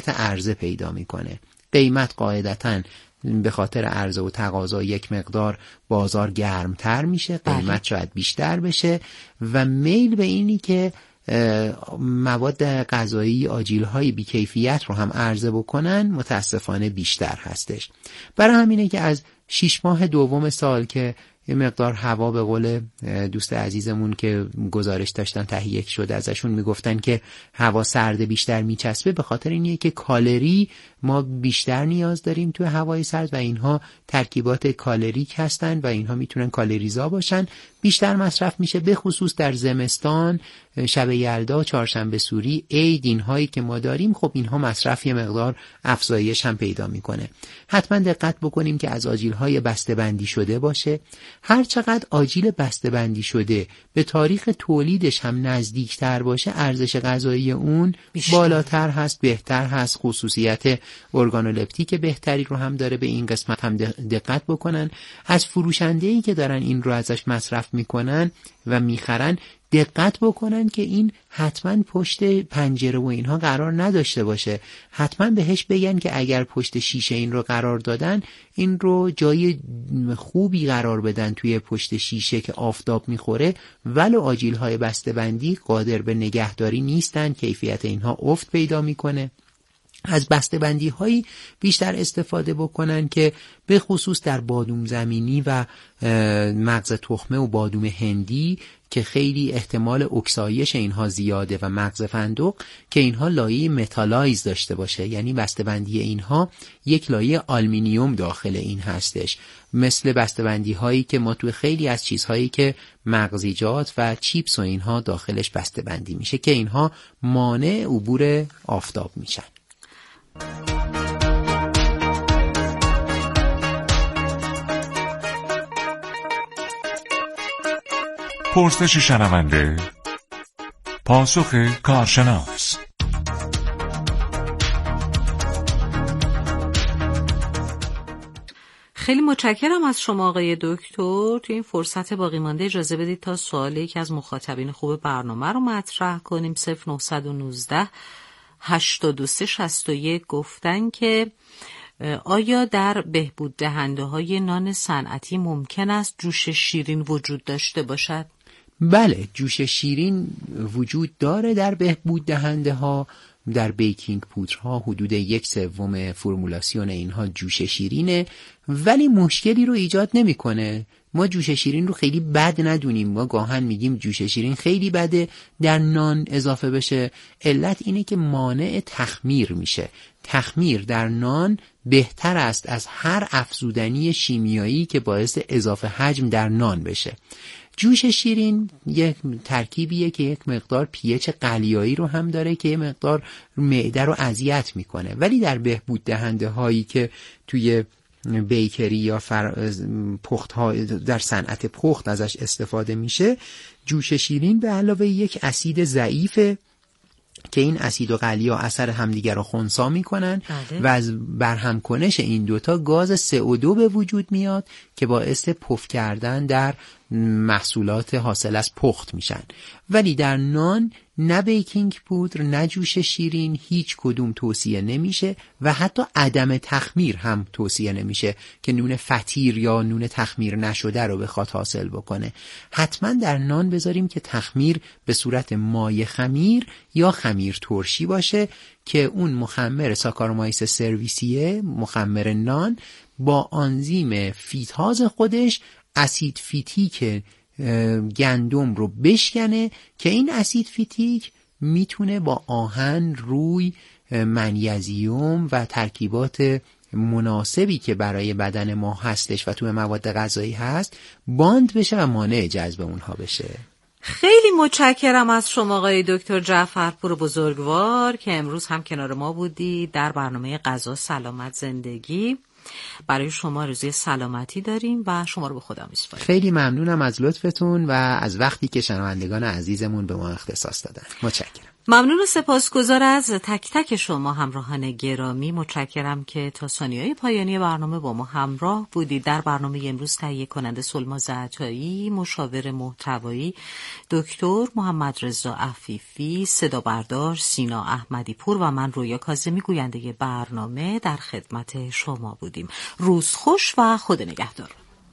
خصوصیت عرضه پیدا میکنه. قیمت قاعدتاً به خاطر عرضه و تقاضا یک مقدار بازار گرمتر میشه، قیمت شاید بیشتر بشه و میل به اینی که مواد غذایی آجیل‌های بی‌کیفیت رو هم عرضه بکنن متاسفانه بیشتر هستش. برای همینه که از 6 ماه دوم سال که یه مقدار هوا به قول دوست عزیزمون که گزارش داشتن تهیه شده ازشون میگفتن که هوا سرد بیشتر میچسبه، به خاطر اینه که کالری ما بیشتر نیاز داریم توی هوای سرد و اینها ترکیبات کالریک هستن و اینها میتونن کالریزا باشن، بیشتر مصرف میشه، به خصوص در زمستان، شب یلدا، چهارشنبه سوری، عید، اینهایی که ما داریم. خب اینها مصرف یه مقدار افزایش هم پیدا میکنه. حتما دقت بکنیم که از آجیل‌های بسته‌بندی شده باشه. هر چقدر آجیل بسته‌بندی شده به تاریخ تولیدش هم نزدیکتر باشه، ارزش غذایی اون بالاتر هست، بهتر هست، خصوصیت ارگانولپتیک بهتری رو هم داره. به این قسمت هم دقت بکنن. از فروشنده‌ای که دارن این رو ازش مصرف میکنن و میخرن دقت بکنن که این حتما پشت پنجره و اینها قرار نداشته باشه. حتما بهش بگن که اگر پشت شیشه این رو قرار دادن، این رو جای خوبی قرار بدن توی پشت شیشه که آفتاب میخوره. ولو آجیل‌های بسته‌بندی قادر به نگهداری نیستن، کیفیت اینها افت پیدا میکنه. از بسته‌بندی هایی بیشتر استفاده بکنن که به خصوص در بادوم زمینی و مغز تخمه و بادوم هندی که خیلی احتمال اکسایش اینها زیاده و مغز فندق که اینها لایه متالایز داشته باشه، یعنی بسته‌بندی اینها یک لایه آلومینیوم داخل این هستش، مثل بسته‌بندی هایی که ما توی خیلی از چیزهایی که مغزیجات و چیپس و اینها داخلش بسته‌بندی میشه که اینها مانع عبور آفتاب میشن. پرسش شنونده، پاسخ کارشناس. خیلی متشکرم از شما آقای دکتر. تو این فرصت باقی مانده اجازه بدید تا سوالی که از مخاطبین خوب برنامه رو مطرح کنیم. 0919 8361 گفتن که آیا در بهبود دهنده های نان صنعتی ممکن است جوش شیرین وجود داشته باشد؟ بله، جوش شیرین وجود داره در بهبود دهنده ها. در بیکینگ پودرها حدود 1/3 فرمولاسیون اینها جوش شیرینه، ولی مشکلی رو ایجاد نمیکنه. ما جوش شیرین رو خیلی بد ندونیم، ما گاهن میگیم جوش شیرین خیلی بده در نان اضافه بشه. علت اینه که مانع تخمیر میشه. تخمیر در نان بهتر است از هر افزودنی شیمیایی که باعث اضافه حجم در نان بشه. جوش شیرین یک ترکیبیه که یک مقدار پی‌اچ قلیایی رو هم داره که یک مقدار معده رو اذیت میکنه، ولی در بهبود دهنده هایی که توی بیکری یا پخت ها در صنعت پخت ازش استفاده میشه، جوش شیرین به علاوه یک اسید ضعیفه که این اسید و قلیا اثر همدیگر رو خنثی میکنن و از برهم کنش این دوتا گاز CO2 به وجود میاد که باعث پف کردن در محصولات حاصل از پخت میشن. ولی در نان نه بیکینگ پودر نه جوش شیرین هیچ کدوم توصیه نمیشه و حتی عدم تخمیر هم توصیه نمیشه که نون فطیر یا نون تخمیر نشده رو بخواد حاصل بکنه. حتما در نان بذاریم که تخمیر به صورت مایع خمیر یا خمیر ترشی باشه که اون مخمر ساکارومایس سرویسیه، مخمر نان، با آنزیم فیتاز خودش اسید فیتیک گندم رو بشکنه که این اسید فیتیک میتونه با آهن، روی، منیزیم و ترکیبات مناسبی که برای بدن ما هستش و توی مواد غذایی هست باند بشه و مانع جذب اونها بشه. خیلی متشکرم از شما آقای دکتر جعفرپور بزرگوار که امروز هم کنار ما بودی در برنامه غذا سلامت زندگی. برای شما آرزوی سلامتی داریم و شما رو به خدا میسپاریم. خیلی ممنونم از لطفتون و از وقتی که شنوندگان عزیزمون به ما اختصاص دادن. متشکرم. ممنون و سپاسگزار از تک تک شما همراهان گرامی. متشکرم که تا ثانیه‌های پایانی برنامه با ما همراه بودید. در برنامه امروز تهیه کننده سلماز عطایی، مشاور محتوایی دکتر محمد رضا عفیفی، صدا بردار سینا احمدی پور و من رویا کاظمی گوینده برنامه در خدمت شما بودیم. روز خوش و خدا نگهدار.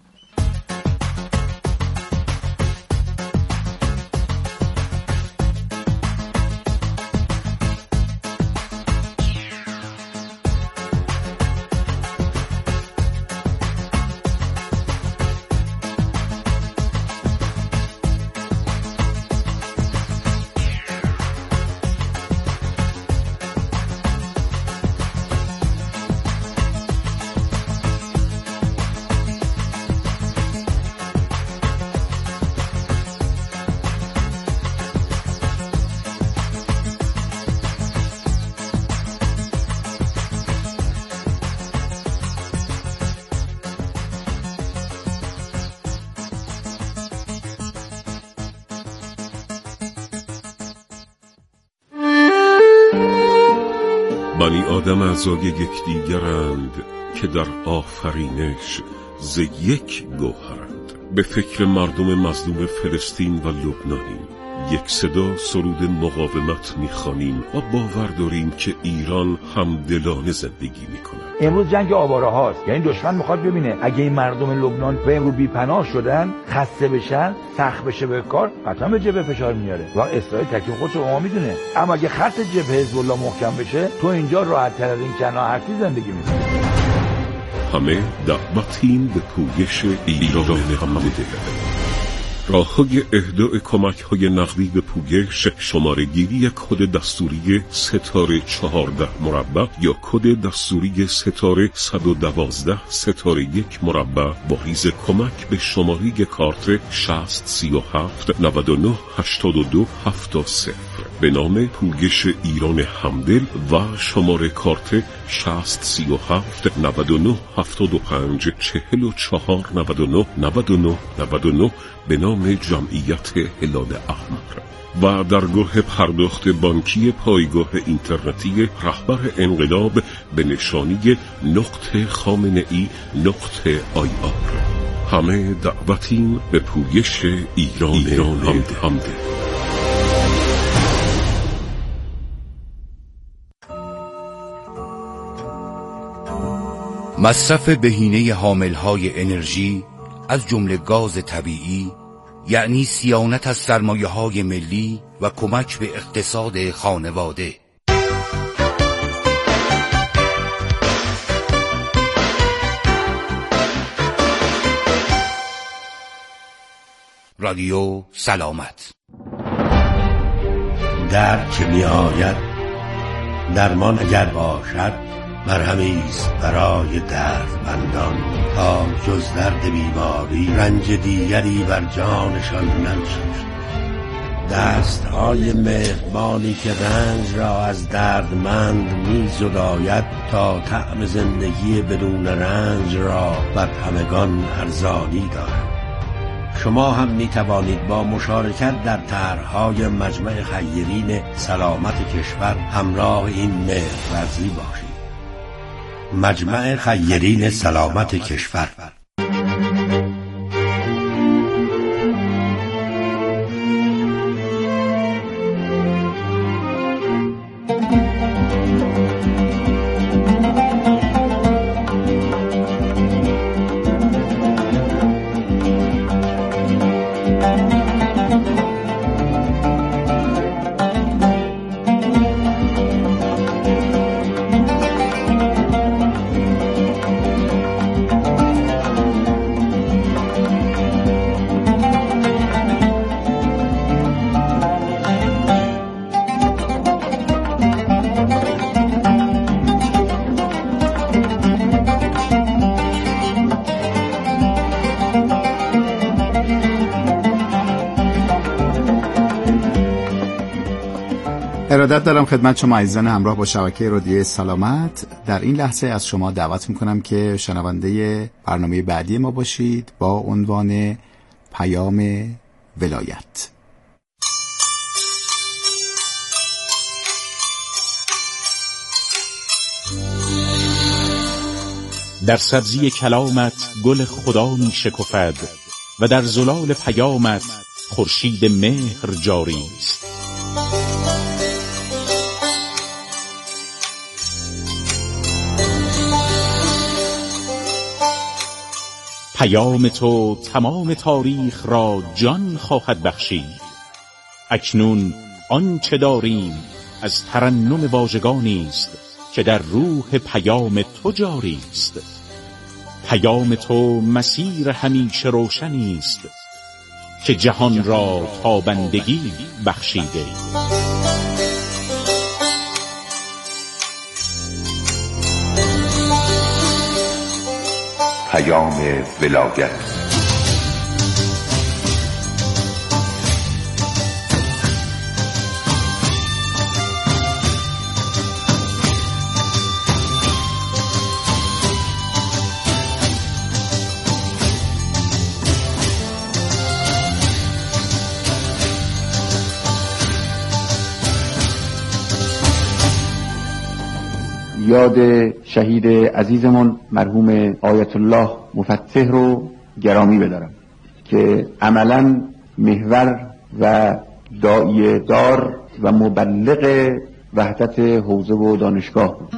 بنی آدم اعضای یکدیگرند که در آفرینش ز یک گوهرند. به فکر مردم مظلوم فلسطین و لبنانیم، یک صدا سرود مقاومت میخوانیم و باور داریم که ایران همدلانه زندگی میکنه. امروز جنگ آواره هاست، یعنی دشمن میخواد ببینه اگه این مردم لبنان به امروز بی‌پناه شدن، خسته بشن، سخت بشه به کار، قطعا به جبهه فشار میاره و اسرائیل تکلیف خودش رو میدونه. اما اگه خط جبهه حزب الله محکم بشه، تو اینجا راحت تر از این کناحتی زندگی میکنی. همه دعوتیم به پویش ایران همده. راه‌های اهداء کمک‌های نقدی به پویش شماره‌گیری کد دستوری ستاره 14 مربع یا کد دستوری ستاره 112 ستاره 1 مربع با ریز کمک به شماره کارت 6037 99 82 70 به نام پویش ایران همدل و شماره کارت 6037 99 75 44 99 99 99 به نام جمعیت هلال احمر و درگاه پرداخت بانکی پایگاه اینترنتی رهبر انقلاب به نشانی .خامنه‌ای.ir. همه دعوتیم به پویش ایران همده. مصرف بهینه حاملهای انرژی از جمله گاز طبیعی یعنی صیانت از سرمایه‌های ملی و کمک به اقتصاد خانواده. رادیو سلامت. درد که می آید درمان اگر باشد مرهمی است برای دردمندان تا جز درد بیماری رنج دیگری بر جانشان ننشست. دستهای مهربانی که رنج را از دردمند می زداید تا طعم زندگی بدون رنج را بر همگان ارزانی دارد. شما هم می توانید با مشارکت در طرح‌های مجمع خیرین سلامت کشور همراه این مهرورزی باشید. مجمع خیرین سلامت کشور. ارادت دارم خدمت شما عزیزان همراه با شبکه رادیو سلامت. در این لحظه از شما دعوت میکنم که شنونده برنامه بعدی ما باشید با عنوان پیام ولایت. در سبزی کلامت گل خدا می شکفد و در زلال پیامت خورشید مهر جاری است. پیام تو تمام تاریخ را جان خواهد بخشید. اکنون آنچه داریم از ترنم واژگانی است که در روح پیام تو جاری است. پیام تو مسیر همیشه روشنی است که جهان را تابندگی بخشیده. پیام ولایت. یاد شهید عزیزمون مرحوم آیت الله مفتح رو گرامی بدارم که عملاً محور و داعیه دار و مبلغ وحدت حوزه و دانشگاه بود.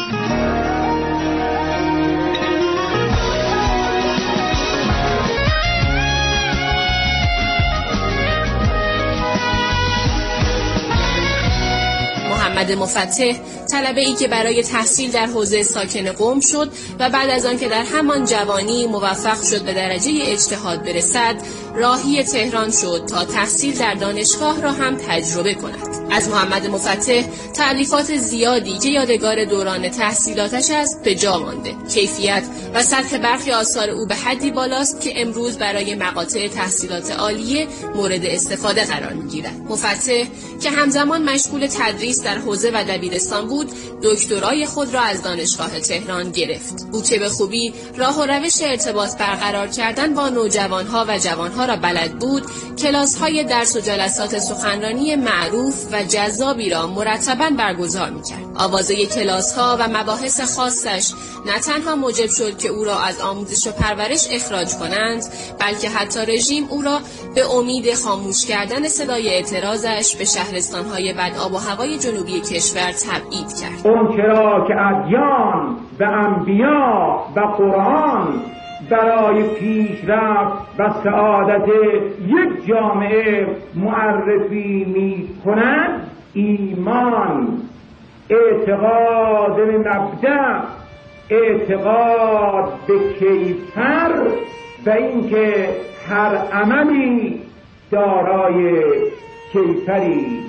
محمد مفتح طلبه‌ای که برای تحصیل در حوزه ساکن قم شد و بعد از آن که در همان جوانی موفق شد به درجه اجتهاد برسد، راهی تهران شد تا تحصیل در دانشگاه را هم تجربه کند. از محمد مفتح تألیفات زیادی که یادگار دوران تحصیلاتش است به جا مانده. کیفیت و سطح برخی آثار او به حدی بالاست که امروز برای مقاطع تحصیلات عالیه مورد استفاده قرار می‌گیرد. مفتح که همزمان مشغول تدریس در حوزه و دبیرستان بود، دکترای خود را از دانشگاه تهران گرفت. او که به خوبی راه و روش ارتباط برقرار کردن با نوجوانها و جوانها را بلد بود، کلاس‌های درس و جلسات سخنرانی معروف و جذابی را مرتباً برگزار می‌کرد. آوازه کلاس‌ها و مباحث خاصش نه تنها موجب شد که او را از آموزش و پرورش اخراج کنند، بلکه حتی رژیم او را به امید خاموش کردن صدای اعتراضش به شهرستان‌های بد آب و هوای جنوبی کشور تبعید کرد. اون چرا که ادیان و انبیا و قرآن برای پیشرفت و سعادت یک جامعه معرفی می‌کنند، ایمان، اعتقاد به مبدأ، اعتقاد به کیفر و اینکه هر عملی دارای کیفری.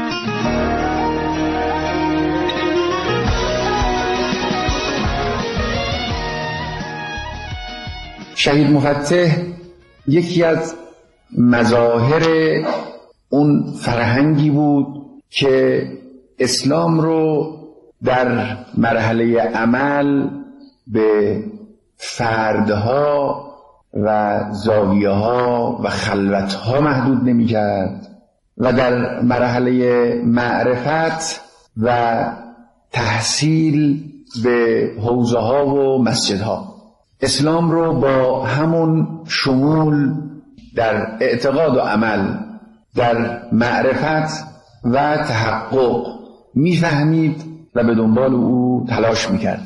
شهید مفتح یکی از مظاهر اون فرهنگی بود که اسلام رو در مرحله عمل به فردها و زاویه‌ها و خلوت‌ها محدود نمی‌کرد و در مرحله معرفت و تحصیل به حوزه‌ها و مسجدها اسلام رو با همون شمول در اعتقاد و عمل، در معرفت و تحقق میفهمید و به دنبال او تلاش میکرد.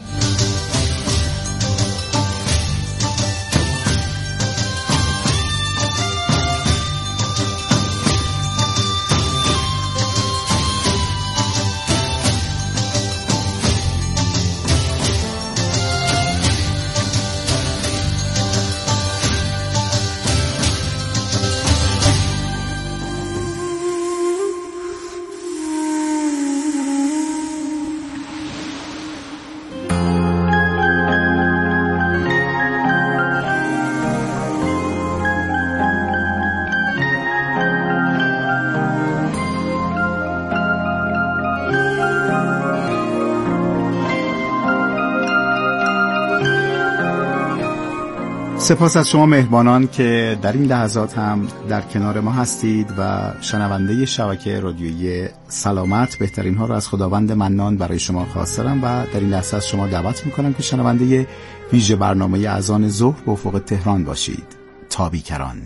سپاس از شما مهربانان که در این لحظات هم در کنار ما هستید و شنونده شبکه رادیویی سلامت. بهترین ها رو از خداوند منان برای شما خواستم و در این لحظه از شما دعوت میکنم که شنونده ویژه برنامه اذان ظهر به افق تهران باشید. تا بیکران.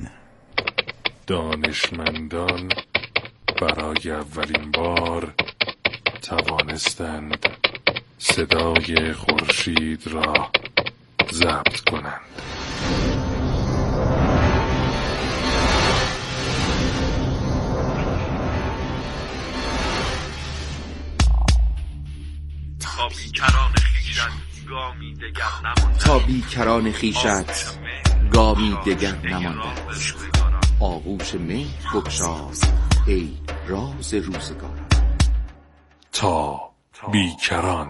دانشمندان برای اولین بار توانستند صدای خورشید را ضبط کنند. تا بیکران خیشت گامی دگر نمانده. آغوش مهر بگشاز ای راز روزگار. تا بیکران.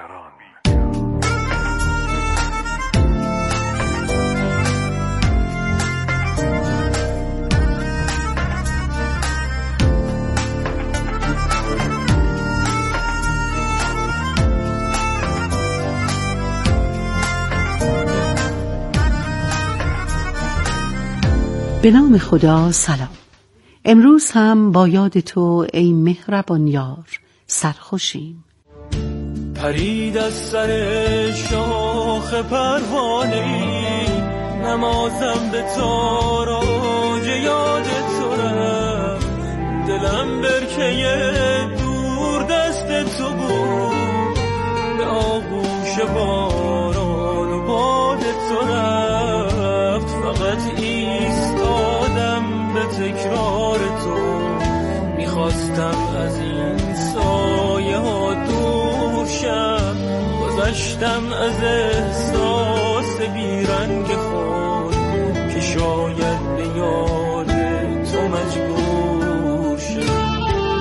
به نام خدا. سلام. امروز هم با یاد تو ای مهربان یار سرخوشیم. پرید از سر شاخ پروانه‌ای، نمازم به تاراج یاد تو رفت. دلم برکه دور دست تو بود، به آغوش باران و باد تو رفت. فقط ایستادم به تکرار تو، میخواستم از این سایه ها دور شم. گذشتم از احساس بیرنگ خود که شاید به یاد تو مجبور شم.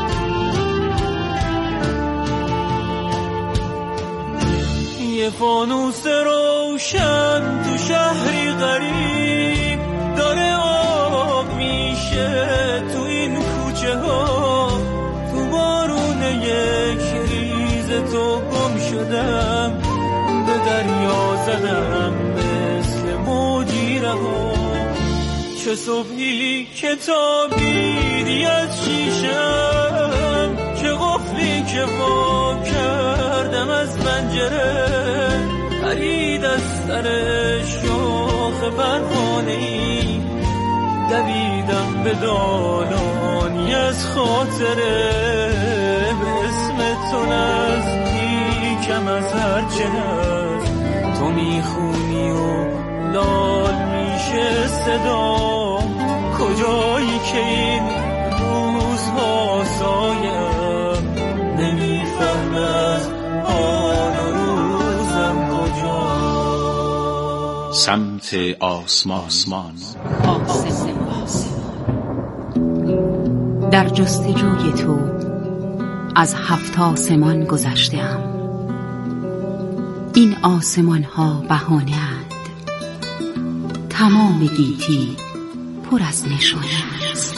یه فانوس روشن تو شهری غریب داره آب میشه تو این کوچه ها. تو بارون یک ریز تو گم شدم، به دریا زدم مثل موجی رها. چه صبحی که تابیدی از شیشم، چه قفلی که وا کردم از پنجره. پرید از سر شاخ پروانه‌ای، دویدم به دالانی از خاطره. به اسم تو نزدیکم از هرچه هست، تو میخونی و لال میشه صدا. کجایی که این روزها سایم، نمیفهمه از حال روزم کجا. سمت آسمان. در جستجوی تو از 7 آسمان گذشته‌ام. این آسمان ها بهانه اند، تمام گیتی پر از نشانه است.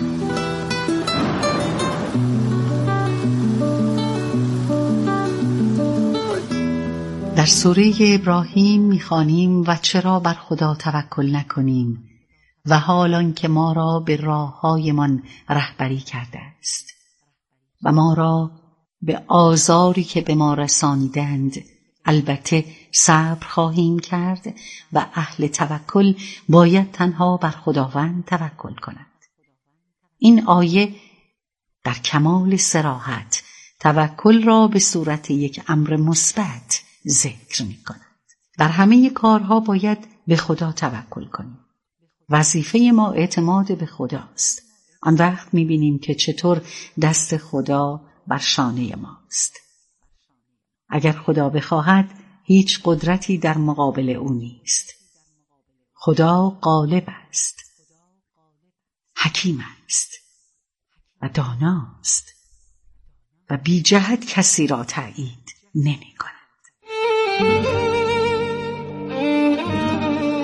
در سوره ابراهیم می‌خوانیم و چرا بر خدا توکل نکنیم و حالان که ما را به راه‌هایمان رهبری کرده است و ما را به آزاری که به ما رسانیدند البته صبر خواهیم کرد و اهل توکل باید تنها بر خداوند توکل کند. این آیه در کمال صراحت توکل را به صورت یک امر مثبت ذکر می کند. در همه کارها باید به خدا توکل کنیم. وظیفه ما اعتماد به خداست. آن وقت می بینیم که چطور دست خدا بر شانه ماست. اگر خدا بخواهد هیچ قدرتی در مقابل او نیست. خدا غالب است، حکیم است و داناست و بی جهت کسی را تأیید نمی کند.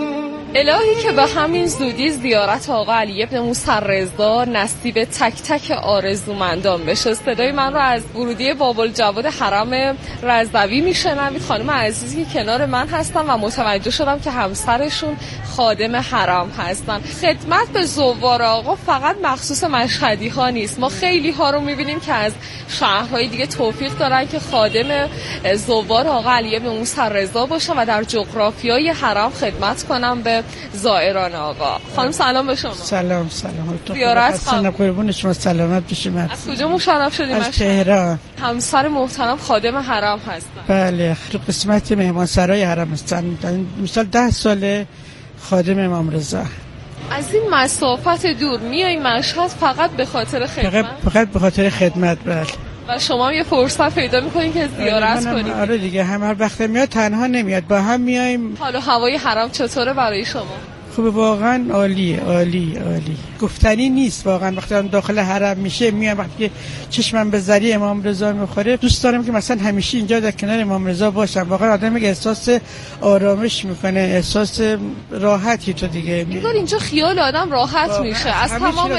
الهی که به همین زودی زیارت آقا علی ابن موسی رضا نصیب تک تک آرزومندان بشه. صدای من رو از ورودی باب‌الجواد حرم رضوی میشنوید. خانم عزیزی که کنار من هستن و متوجه شدم که همسرشون خادم حرم هستن. خدمت به زوار آقا فقط مخصوص مشهدی ها نیست، ما خیلی ها رو میبینیم که از شهرهای دیگه توفیق دارن که خادم زوار آقا علی ابن موسی رضا باشن و در جغرافیای حرم خدمت کنم به زائران آقا. خانم سلام به شما. سلام. زیارت قربون شما، سلامت بشید. از کجا مشرف شدیم؟ از تهران. همسر محترم خادم حرم هستن. بله، تو قسمت مهمانسرای حرم هستن. مثلا 10 ساله خادم امام رضا. از این مسافت دور میای مشهد فقط به خاطر خدمت؟ فقط به خاطر خدمت. بله. و شما هم یه فرصت پیدا میکنین که زیارت کنید؟ آره دیگه، هر وقت میاد تنها نمیاد، با هم میایم. حالا هوای حرم چطوره برای شما؟ خوبه واقعا، عالی. گفتنی نیست واقعا. وقتی من داخل حرم میشه میام، وقتی چشمم به ذری امام رضا میخوره دوست دارم که مثلا همیشه اینجا در کنار امام رضا باشم. واقعا آدم احساس آرامش میکنه، احساس راحتی. تو دیگه میگن اینجا خیال آدم راحت میشه از تمام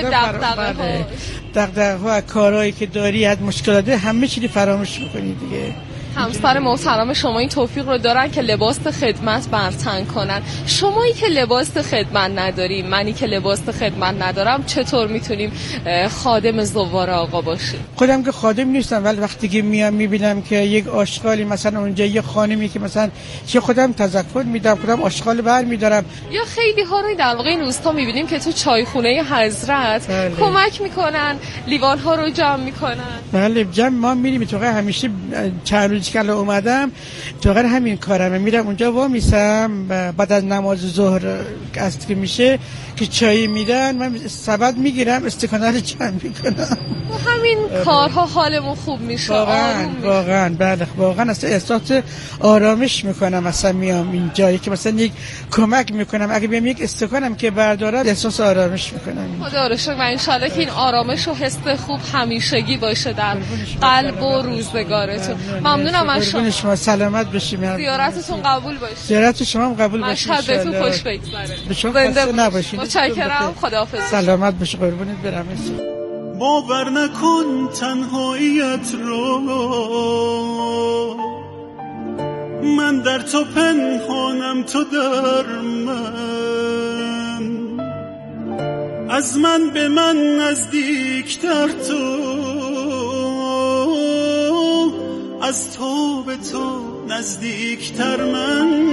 دغدغه‌ها، کارهایی که داری، از مشکلات، همه چیزی فراموش میکنی دیگه. همسر محترم شما این توفیق رو دارن که لباس خدمت برتن کنن. شمایی که لباس خدمت نداریم، منی که لباس خدمت ندارم، چطور میتونیم خادم زوار آقا باشیم؟ خودم که خادم نیستم، ولی وقتی که میام میبینم که یک آشغالی مثلا اونجا، یه خانمی که مثلا چه خودم تذکر میدم، خودم آشغال برمیدارم. یا خیلی ها رو در واقع این روستا میبینیم که تو چایخونه حضرت کمک میکنن، لیوان ها رو جمع میکنن. بله، جمع ما میریم. تو همیشه چند روز که اومدم تو همین کارم، میرم اونجا وا میسم بعد از نماز ظهر است که میشه که چای میدن، من سبد میگیرم استکانه رو جمع میکنم. همین کارها حالمون خوب میشه. واقعا بله، واقعا اصلا احساس آرامش میکنم. اصلا میام اینجا که مثلا یک کمک میکنم، اگه بیام یک استکانم که بردارم احساس آرامش میکنم. خدا رو شکر و انشالله که این آرامش و حس خوب همیشگی باشه در قلب و روزگارتون. ممنونم از شما. سلامت بشیم. زیارتتون قبول باشه. زیارت شما هم قبول باشه. مشهد بهتون خوش بگذره. به شما خسته نباشید. متشکرم. خداحافظ. سلامت بشه. قربونت برم. باور نکن تنهاییت رو، من در تو پنهانم، تو در من، از من به من نزدیکتر تو، از تو به تو نزدیکتر من.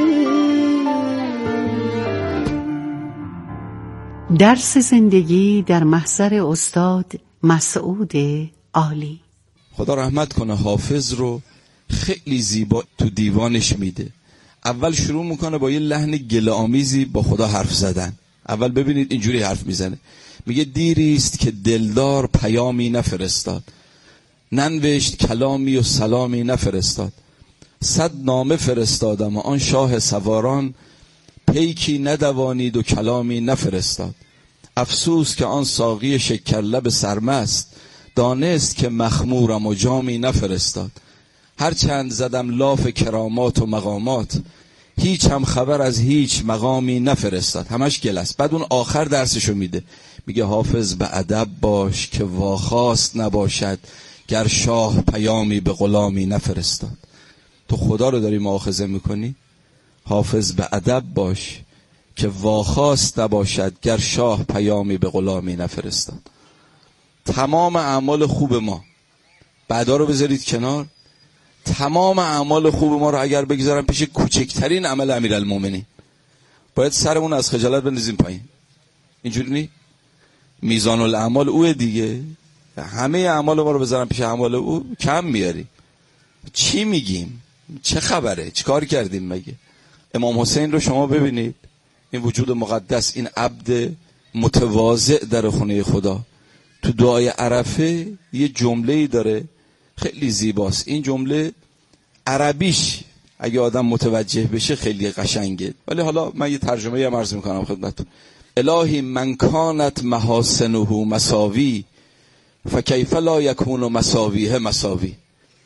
درس زندگی در محضر استاد مسعود عالی. خدا رحمت کنه، حافظ رو خیلی زیبا تو دیوانش میده. اول شروع میکنه با یه لحن گله‌آمیزی با خدا حرف زدن. اول ببینید اینجوری حرف میزنه، میگه دیریست که دلدار پیامی نفرستاد، ننوشت کلامی و سلامی نفرستاد، 100 نامه فرستادم و آن شاه سواران، پیکی ندوانید و کلامی نفرستاد. افسوس که آن ساقی شکرلب سرمست، دانست که مخمورم و جامی نفرستاد. هر چند زدم لاف کرامات و مقامات، هیچ هم خبر از هیچ مقامی نفرستاد. همش گل است. بعد اون آخر درسشو میده، میگه حافظ به ادب باش که واخواست نباشد، گر شاه پیامی به غلامی نفرستاد. تو خدا رو داری مؤاخذه میکنی؟ حافظ به ادب باش که واخواست نباشد، گر شاه پیامی به غلامی نفرستاد. تمام اعمال خوب ما، بعدا رو بذارید کنار، تمام اعمال خوب ما رو اگر بگذارم پیش کوچکترین عمل امیرالمومنین، باید سرمون از خجالت بندازیم پایین. اینجوری نی؟ میزان الاعمال اوه دیگه. همه اعمال ما رو بذارم پیش اعمال او، کم میاریم. چی میگیم؟ چه خبره؟ چه کار کردیم مگه؟ امام حسین رو شما ببینید، این وجود مقدس، این عبد متواضع در خونه خدا، تو دعای عرفه یه جمله‌ای داره خیلی زیباست. این جمله عربیش اگه آدم متوجه بشه خیلی قشنگه، ولی حالا من یه ترجمه هم عرض میکنم خدمتتون. الهی من کانت محاسنه مساوی فکیف لا یکون مساویه مساوی.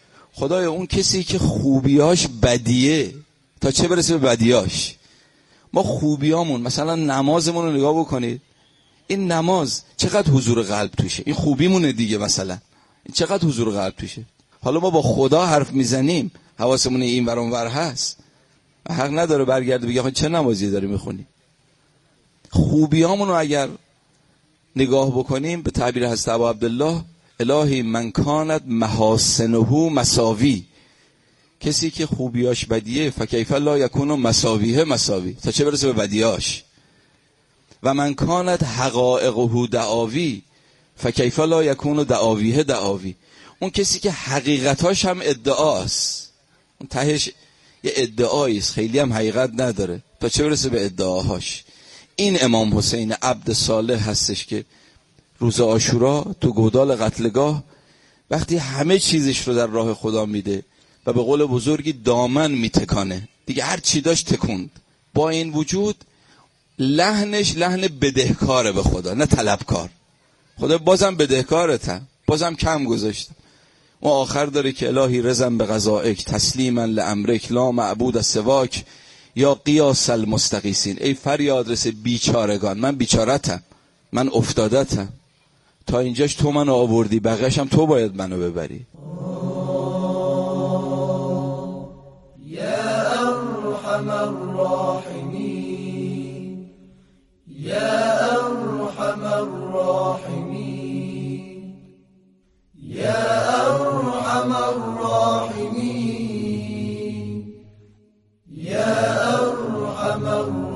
خدای اون کسی که خوبیاش بدیه، تا چه برسه به بدیاش. ما خوبیامون، مثلا نمازمون رو نگاه بکنید، این نماز چقدر حضور قلب توشه، این خوبیمونه دیگه، مثلا این چقدر حضور قلب توشه. حالا ما با خدا حرف میزنیم، حواسمون این ور اون ور هست، حق نداره برگرده بگه چه نمازی داری میخونی. خوبیامون رو اگر نگاه بکنیم، به تعبیر حضرت ابا عبدالله، الهی من کانت محاسنه مساوی، کسی که خوبیاش بدیه فکیف لا یکون مساویه مساوی، تا چه برسه به بدیاش. و من کانت حقائقه دعاوی فکیف لا یکون دعاویه دعاوی، اون کسی که حقیقتاش هم ادعاست، اون تهش یه ادعاییست، خیلی هم حقیقت نداره، تا چه برسه به ادعاهاش. این امام حسین عبد صالح هستش که روز عاشورا تو گودال قتلگاه وقتی همه چیزش رو در راه خدا میده و به قول بزرگی دامن میتکانه، دیگه هر چی داشت تکوند، با این وجود لحنش لحن بدهکاره به خدا، نه طلبکار. خدا بازم بدهکارتم، بازم کم گذاشتم. و آخر داره که الهی رزم به قضائک تسلیما لامرک لا معبود سواک یا قیاس المستقیسین، ای فریاد رس بیچارگان، من بیچارتم، من افتادتم، تا اینجاش تو منو آوردی، بقیه‌ش هم تو باید منو ببری. یا ارحم الراحمین، یا ارحم الراحمین، یا ارحم الراحمین، یا ارحم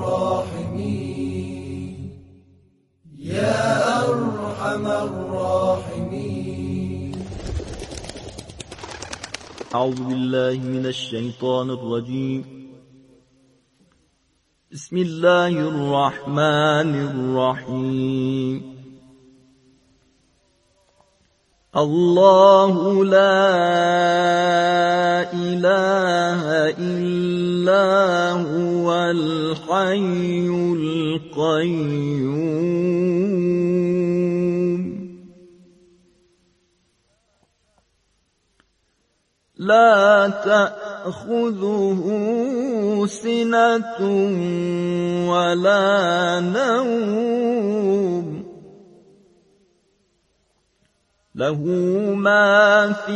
الراحمین، یا ارحم الراحمین. اعوذ بالله من الشیطان الرجیم. بسم الله الرحمن الرحیم. الله لا اله الا هو الحي القيوم لا تأخذه سنة ولا نوم له ما في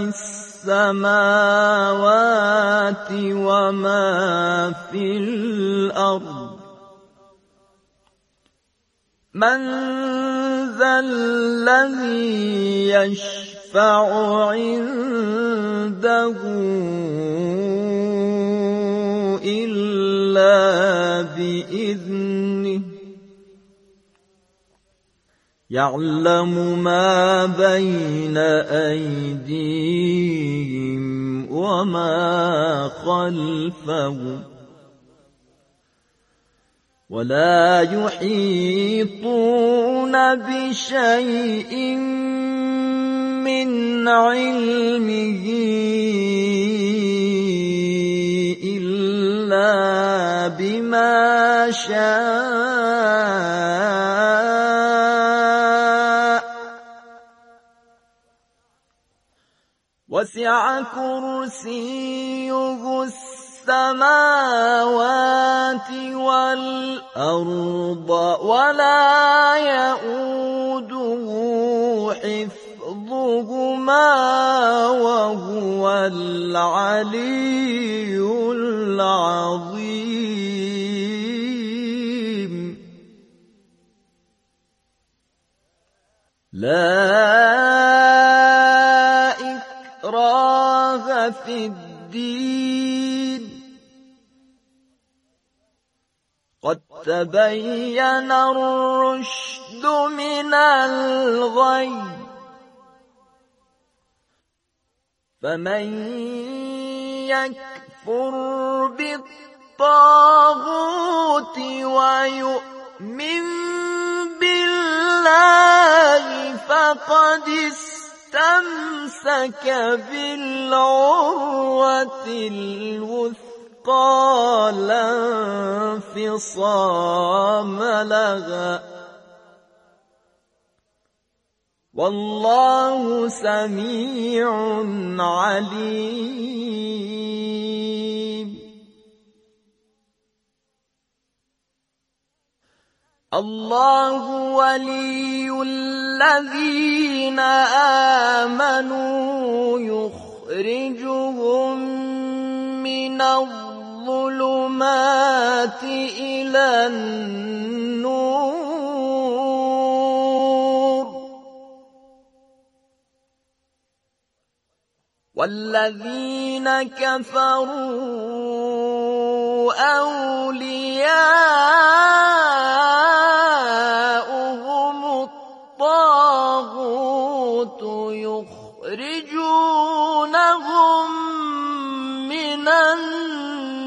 السماوات وما في الأرض من ذا الذي يشفع عنده إلا بإذنه يعلم ما بين أيديهم وما خلفهم ولا يحيطون بشيء من علمه إلا بما شاء وسع كرسيه السماوات والأرض ولا يؤوده حفظهما وهو العلي العظيم لا إكراه في الدين قد تبين الرشد من الغي فمن يكفر بالطاغوت ويؤمن بالله فقد استمسك بالعروة الوثقى لا انفصام لها والله سميع عليم. الله ولي الذين آمنوا يخرجهم من الظلمات إلى النور والذين كفروا أولياء